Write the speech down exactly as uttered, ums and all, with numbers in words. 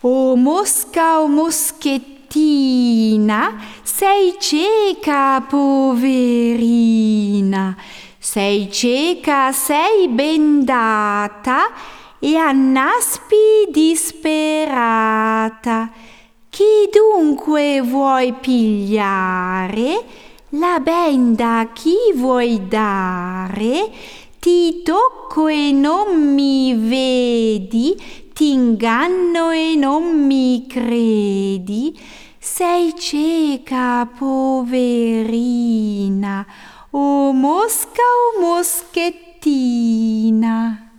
O mosca, o moschettina, sei cieca, poverina. Sei cieca, sei bendata e a naspi disperata. Chi dunque vuoi pigliare? La benda chi vuoi dare? Ti tocco e non mi vedi, t'inganno e non mi credi. Sei cieca, poverina, o mosca o moschettina.